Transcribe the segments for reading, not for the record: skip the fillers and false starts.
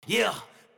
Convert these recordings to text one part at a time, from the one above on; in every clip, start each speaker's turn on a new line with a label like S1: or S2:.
S1: Yeah.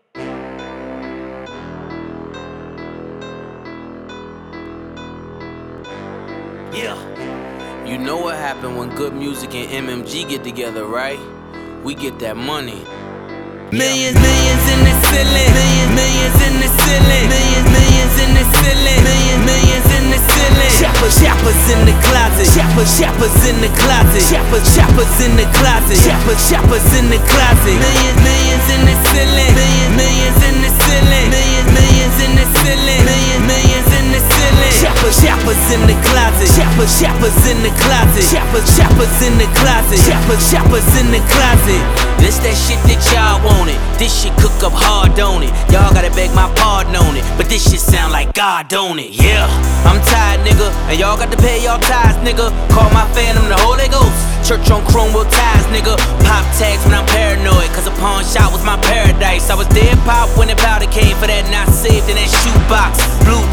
S1: Yeah. You know what happened when good music and MMG get together, right? We get that money.
S2: Millions in the ceiling. Millions in the ceiling. Millions in the ceiling. Millions in the ceiling. Shoppers in the closet. Shoppers in the closet. Shoppers in the closet. Shoppers in the closet. Millions in the ceiling. Millions in the ceiling. Millions in the ceiling. Millions in the ceiling. Shoppers in the closet. Shoppers in the closet. Shoppers in the closet. Shoppers in the closet.
S1: This that shit that y'all wanted. This shit cook up hard, don't it? Y'all gotta beg my pardon on it, but this shit sound like God, don't it? Yeah, I'm tired, nigga, and y'all got to pay y'all tithes, nigga. Call my phantom the Holy Ghost. Church on chrome with ties, nigga. Pop tags when I'm paranoid, cause a pawn shop was my paradise. I was dead pop when the powder came for that not saved in that shoebox. Blue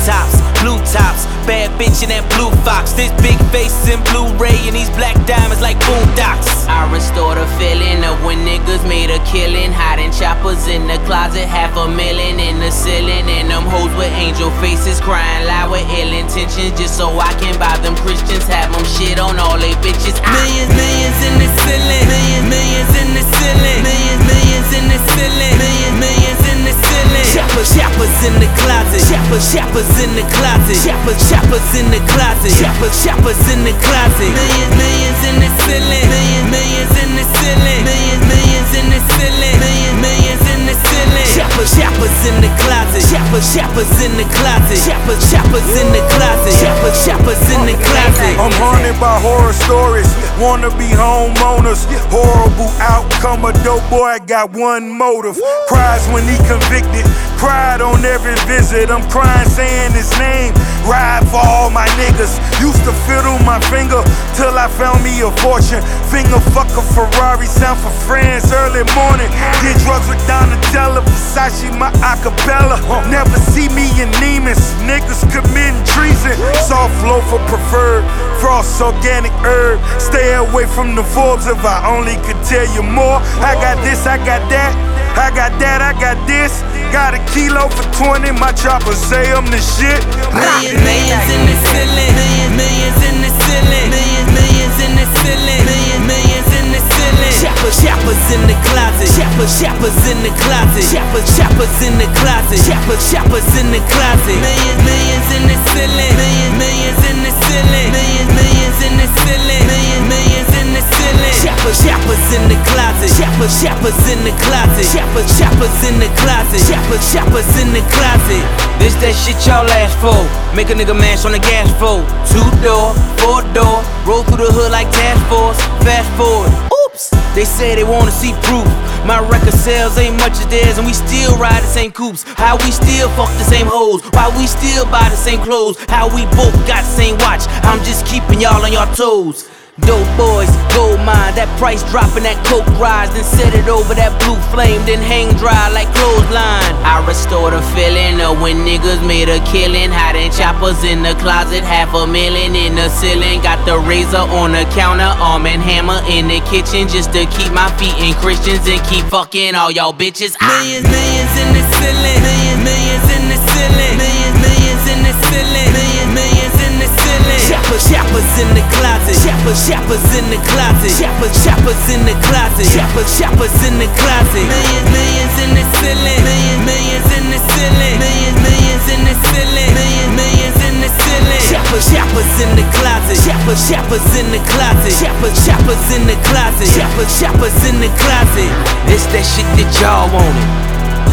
S1: tops, bad bitch in that blue fox. This big face in Blu-ray and these black diamonds like boondocks. I restore the feeling of when niggas made a killing. Hiding choppers in the closet, $500,000 in the ceiling. And them hoes with angel faces crying loud with ill intentions, just so I can buy them Christians, have them shit on all they bitches.
S2: Millions in the ceiling. Millions in the ceiling. Millions in the ceiling. Millions in the ceiling. Shoppers in the closet. Shoppers in the closet. Shoppers in the closet. Shoppers in the closet. Millions in the ceiling. Millions in the ceiling. Millions in the ceiling. Millions in the ceiling. Shoppers in the closet. Shoppers in the closet. Shoppers in the closet. Shoppers in the closet.
S3: I'm haunted by horror stories. Wanna be homeowners. Horrible outcome. A dope boy got one motive. Cries when he convicted. Cried on every visit. I'm crying saying his name. Ride for all my niggas. Used to fiddle my finger till I found me a fortune. Finger fuck a Ferrari, sound for friends early morning. Did drugs with Donatella, Versace, my acapella. Never see me in Neiman's. Niggas committing treason. Soft loaf for preferred. Frost organic herb. Stay away from the Forbes if I only could tell you more. I got this, I got that. I got that, I got this. Got a kilo for 20, my chopper say I'm the shit.
S2: Millions in the ceiling. Millions in the ceiling. Millions in the ceiling. Millions in the ceiling. Shoppers in the closet. Shoppers in the closet. Shoppers in the closet. Shoppers in the closet. Millions in the ceiling. Millions in the ceiling. Millions in the ceiling. Millions in the ceiling. Shoppers in the closet. Shoppers in the closet. Shoppers in the closet. Shoppers in the closet.
S1: This that shit y'all ask for. Make a nigga mash on the gas floor. 2-door, 4-door. Roll through the hood like task force. Fast forward. Oops. They say they wanna see proof. My record sales ain't much as theirs, and we still ride the same coupes. How we still fuck the same hoes. Why we still buy the same clothes. How we both got the same watch. I'm just keeping y'all on your toes. Dope boys, gold mine, that price dropping, that coke rise. Then set it over that blue flame, then hang dry like clothesline. I restore the feeling of when niggas made a killing. Hiding choppers in the closet, $500,000 in the ceiling. Got the razor on the counter, arm and hammer in the kitchen, just to keep my feet in Christians and keep fucking all y'all bitches.
S2: Millions in the ceiling. Millions in the ceiling. Millions in the ceiling. Millions in the ceiling. Shoppers in the closet. Shoppers in the closet. Shoppers in the closet. Shoppers in the closet. Millions in the ceiling. Millions in the ceiling. Millions in the ceiling. Millions in the ceiling. Shoppers in the closet. Shoppers in the closet. Shoppers in the closet. Shoppers in the closet.
S1: This that shit that y'all wanted.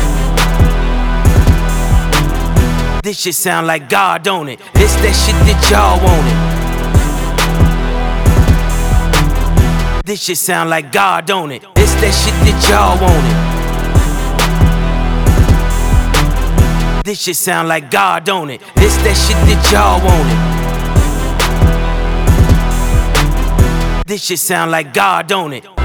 S1: This shit sound like God, don't it? This that shit that y'all wanted. This shit sound like God, don't it? This that shit that y'all wanted. This shit sound like God, don't it? This that shit that y'all wanted. This shit sound like God, don't it?